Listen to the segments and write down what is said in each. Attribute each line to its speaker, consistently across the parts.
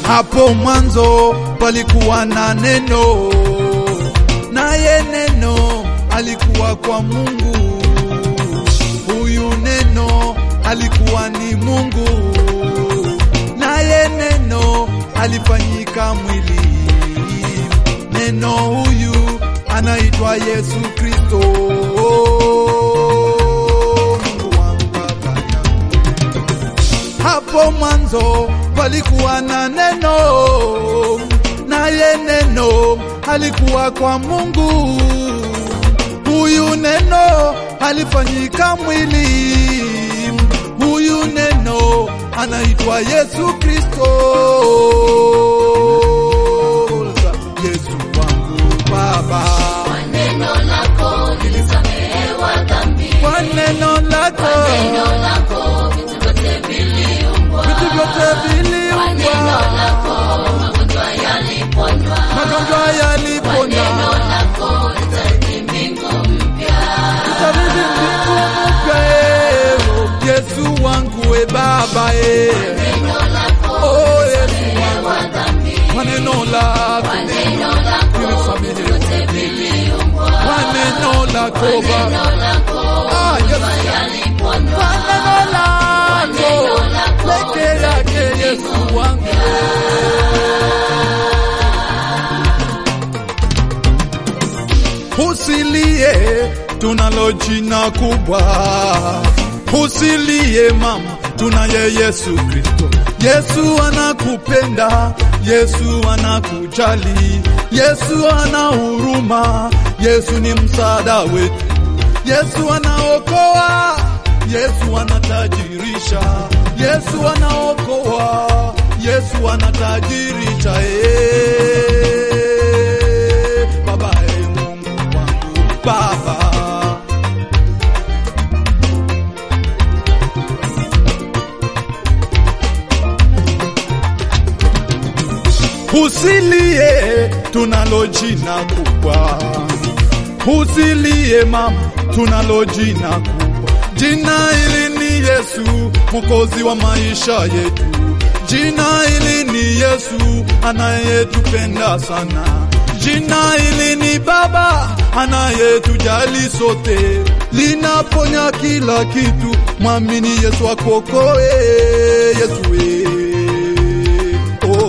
Speaker 1: Hapo mwanzo palikuwa na neno, naye neno alikuwa kwa Mungu. Huyu neno alikuwa ni Mungu, naye neno alifanyika mwili. Neno huyu anaitwa Yesu Kristo. Mungu wangu Baba yangu. Hapo mwanzo palikuwa na neno, naye neno alikuwa kwa Mungu. Huyu neno alifanyika mwili. Huyu neno anaitwa Yesu Kristo. Yesu wangu Baba,
Speaker 2: kwa neno lako nilisamehewa dhambi.
Speaker 1: kwa neno lako,
Speaker 2: Kwa neno lako vitu vyote viliumbwa.
Speaker 1: vitu vyote
Speaker 2: Kwa neno
Speaker 1: viliumbwa,
Speaker 2: lako magonjwa yaliponywa.
Speaker 1: magonjwa
Speaker 2: Kwa
Speaker 1: yaliponywa,
Speaker 2: neno lako nitarithi mbingu mpya.
Speaker 1: tarithi mbingu mpya. Yesu wangu we Baba,
Speaker 2: Neno lako
Speaker 1: oh Yesu
Speaker 2: nilisamehewa dhambi.
Speaker 1: kwa neno lako,
Speaker 2: Kwa neno lako vitu vyote viliumbwa.
Speaker 1: kwa neno lako
Speaker 2: Kwa
Speaker 1: Baba,
Speaker 2: neno lako magonjwa yaliponywa.
Speaker 1: kwa neno lako peke yake Yesu wangu. Usilie, tunalo jina kubwa. Usilie mama, tunaye Yesu Kristo. Yesu anakupenda, Yesu anakujali, Yesu ana huruma, Yesu ni msaada wetu. Yesu anaokoa, Yesu anatajirisha, Yesu anaokoa, Yesu anatajirisha. Baba, Mungu wangu Baba, usilie, tunalo jina kubwa. Usilie mama, tunalo jina kubwa. Jina hili ni Yesu, Mwokozi wa maisha yetu. Jina hili ni Yesu, anayetupenda sana. Jina hili ni Baba, anayetujali sote. Linaponya kila kitu, mwamini Yesu akuokoe. Yesu oh.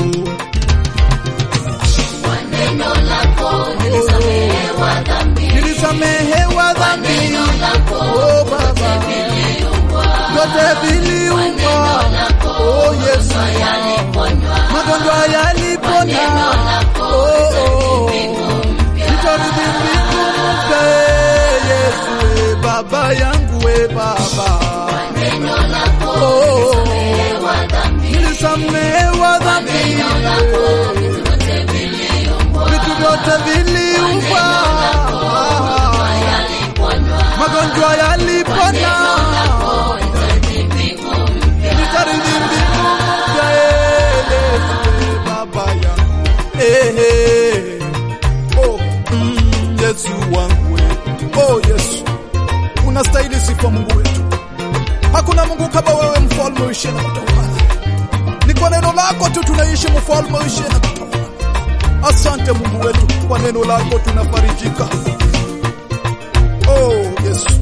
Speaker 2: Kwa neno lako nilisamehewa dhambi.
Speaker 1: Nilisamehewa
Speaker 2: Kwa
Speaker 1: dhambi.
Speaker 2: neno lako
Speaker 1: Oh Baba,
Speaker 2: viliumbwa.
Speaker 1: vyote
Speaker 2: Kwa
Speaker 1: viliumbwa.
Speaker 2: neno lako
Speaker 1: Oh Yesu,
Speaker 2: magonjwa yaliponywa.
Speaker 1: magonjwa
Speaker 2: Kwa
Speaker 1: yalipona.
Speaker 2: neno lako
Speaker 1: Oh,
Speaker 2: mbingu mpya.
Speaker 1: nitarithi mbingu mpya. Yesu Baba yangu we Baba,
Speaker 2: Kwa neno lako
Speaker 1: Oh.
Speaker 2: nilisamehewa dhambi.
Speaker 1: nilisamehewa dhambi.
Speaker 2: Kwa neno lako vitu vyote viliumbwa.
Speaker 1: Vitu vyote viliumbwa,
Speaker 2: Magonjwa yaliponywa.
Speaker 1: magonjwa
Speaker 2: Kwa
Speaker 1: yalipona.
Speaker 2: neno lako nitarithi mbingu mpya.
Speaker 1: Nitarithi mbingu mpya. Yesu Baba yangu, oh, Yesu wangu, oh Yesu, unastahili sifa Mungu wetu. Hakuna Mungu kama wewe, mfalme uishe na kutawala. Ni kwa neno lako tu tunaishi, mfalme uishe na kutawala. Asante Mungu wetu, kwa neno lako tunafarijika. Oh Yesu.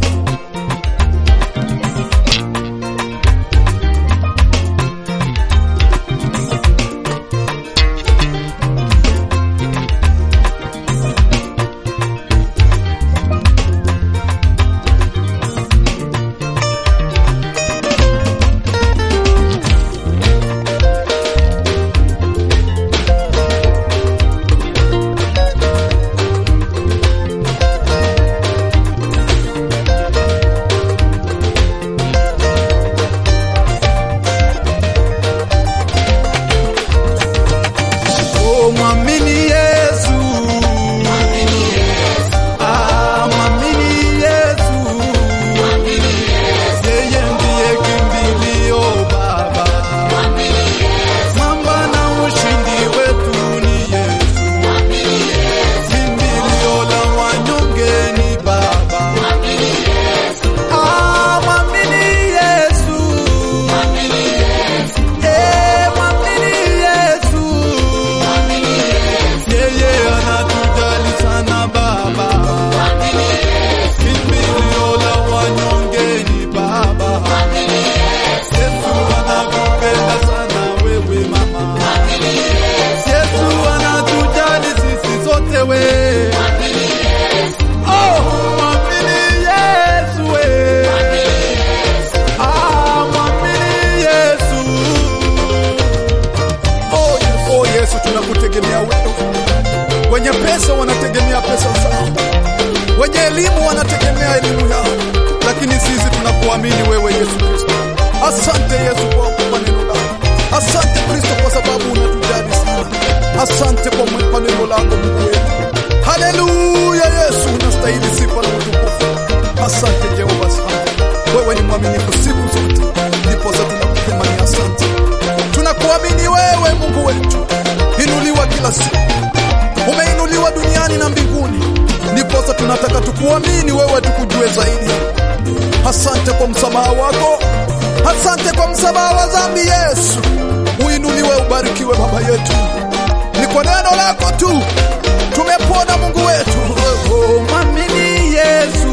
Speaker 1: Asante Yesu kwa neno lako. Asante Kristo kwa sababu unatujali sana. Asante kwa neno lako Mungu wetu. Haleluya Yesu, unastahili sifa na utukufu. Asante Jehova, asante. Wewe ni mwaminifu siku zote. Ndipo sasa tunakupenda, ni asante. Tunakuamini wewe Mungu wetu. Inuliwa kila siku. Umeinuliwa duniani na mbinguni. Ndipo sasa tunataka tukuamini wewe, tukujue zaidi. Asante kwa msamaha wako. Asante kwa msamaha wa dhambi Yesu. Uinuliwe, ubarikiwe Baba yetu. Ni kwa neno lako tu tumepona Mungu wetu. Oh, mwamini Yesu.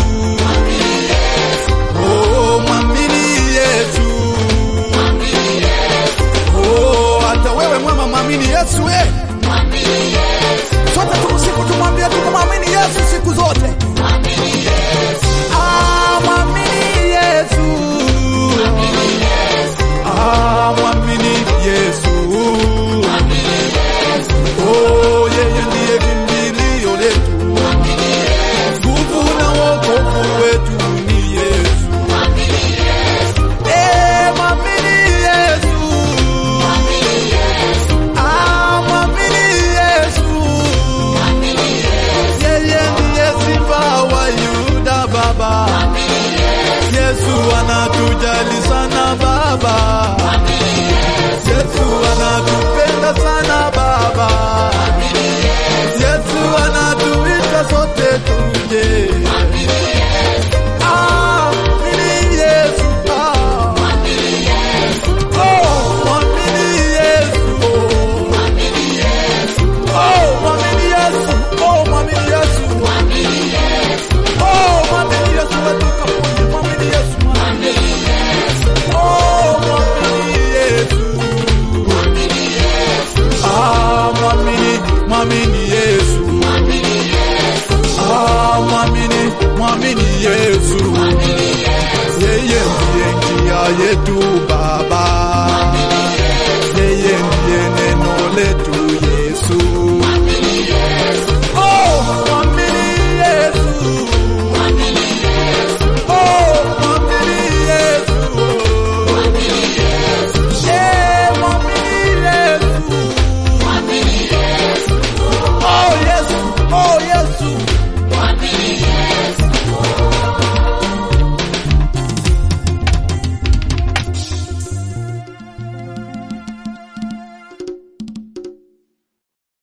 Speaker 1: Oh, mwamini Yesu. Oh, hata wewe mwema mwamini Yesu.